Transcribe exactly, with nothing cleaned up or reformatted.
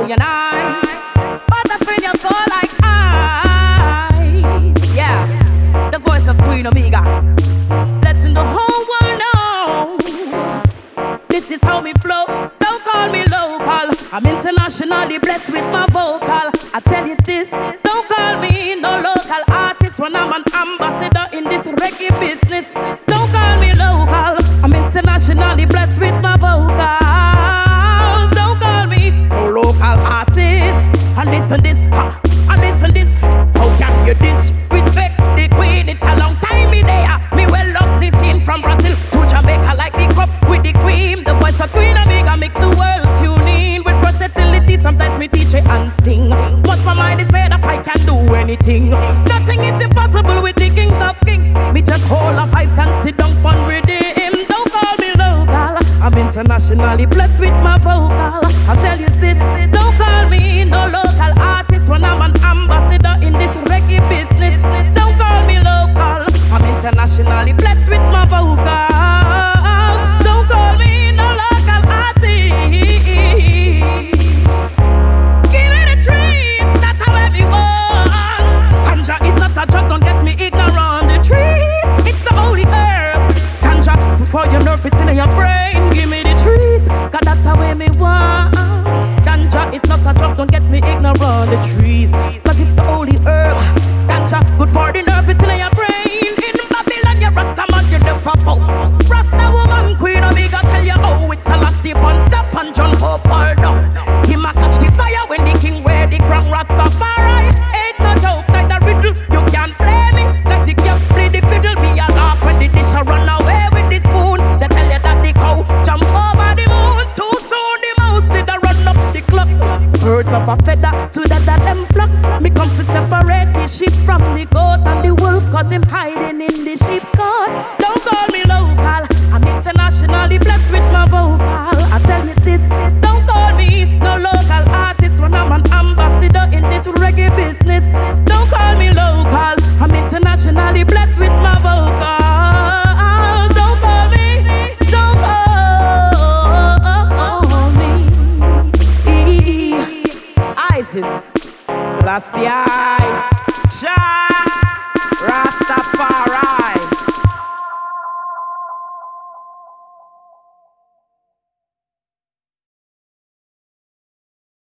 know you're nice, but I feel you so like ice. Yeah, the voice of Queen Omega, letting the whole world know this is how me flow. Don't call me local, I'm internationally blessed with my vocal. I tell you this, don't call me no local artist when I'm an ambassador in this reggae business. Don't call me local, I'm internationally blessed with my vocal. Don't call me no local artist. And listen this, huh, and listen this. How can you disrespect the queen? It's a long time me there. Me well love this in from Brazil to Jamaica like the cup with the cream. The voice of Queen Omega makes the world tune in with versatility. Sometimes me teach it and sing. Once my mind is made up, I can do anything. Nothing is impossible with the kings of kings. Me just hold a vibes and sit down on rhythm. Don't call me local, I'm internationally blessed with my vocal. I'll tell you this, don't call me no local artist when I'm an ambassador in this reggae business. Don't call me local, I'm internationally blessed with my vocal. Don't call me no local artist. Give me the trees, that's how everyone. Ganja is not a drug, don't get me ignorant. The trees, it's the holy herb. Ganja, before you nerve it in your brain. Give me the trees, cause that's the way me want. Ganja is not a drug, don't get me ignorant. The trees, cause it's the holy herb. Ganja, good for the nerve it in your brain. In Babylon, you Rasta man, you never bow. Rasta woman, Queen Omega, tell you how it's a last dip on top and John Paul fall down. Him a catch the fire when the king wear the crown. Rastafari ain't no joke like the riddle. You can't play me like the cat play the fiddle. Me a laugh when the dish a run away with the spoon. They tell you that the cow jump over the moon. Too soon the mouse did a run up the clock. Birds of a feather to that that them flock. Me come to separate the sheep from the goat and the wolf, cause him hiding in the sheep's coat. Don't call me local, I'm internationally blessed with my vocal. I tell you this, don't call me no local artist when I'm an ambassador in this reggae business. Don't call me local, I'm internationally blessed with my vocal. Don't call me, don't call me Isis Selassie. Shine.